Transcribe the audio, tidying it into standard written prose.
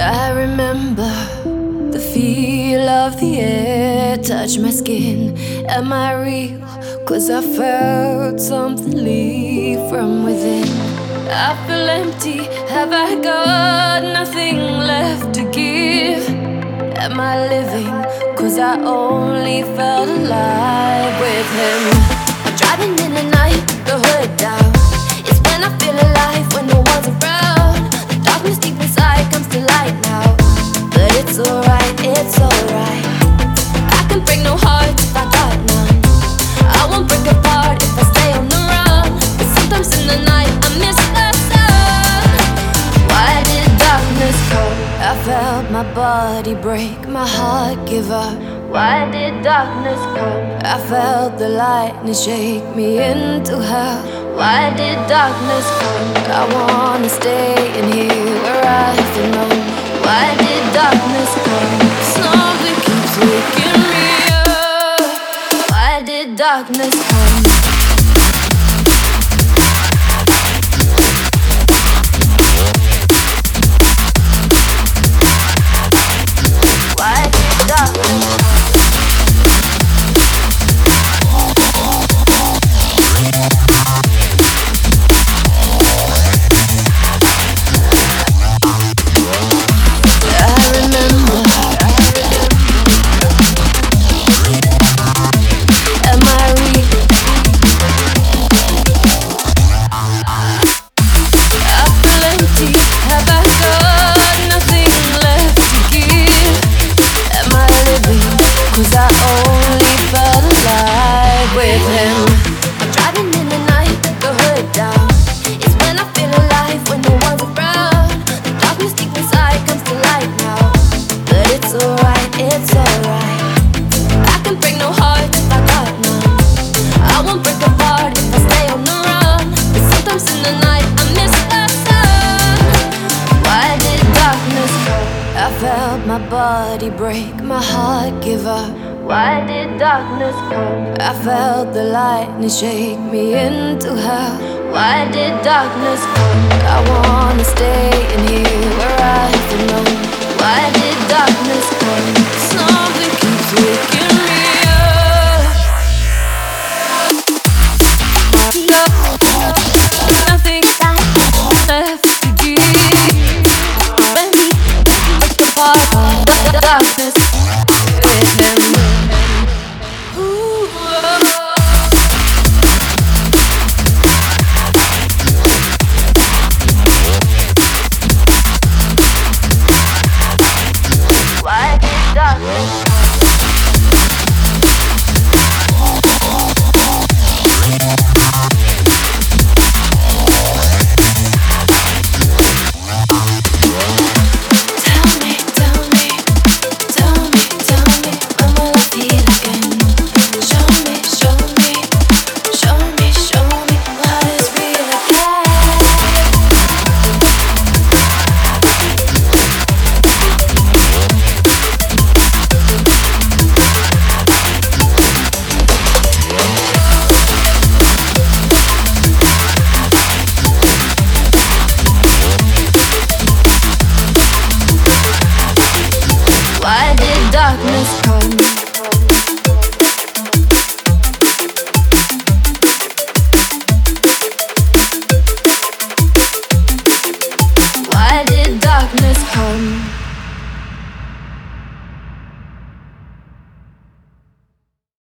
I remember the feel of the air touch my skin. Am I real? 'Cause I felt something leave from within. I feel empty, have I got nothing left to give? Am I living? 'Cause I only felt alive with him. I'm driving in the night, the hood down. It's when I feel alive, when no one's around. The darkness deep inside comes to light now. But it's alright, it's alright. I can break no heart if I got none. I won't break apart if I stay on the run. But sometimes in the night I miss the sun. Why did darkness come? I felt my body break, my heart give up. Why did darkness come? I felt the lightning shake me into hell. Why did darkness come? I wanna stay in here where I belong. Why did darkness come? Something keeps waking me up. Why did darkness come? Why did darkness come? My body break, my heart give up. Why did darkness come? I felt the lightning shake me into hell. Why did darkness come? I wanna stay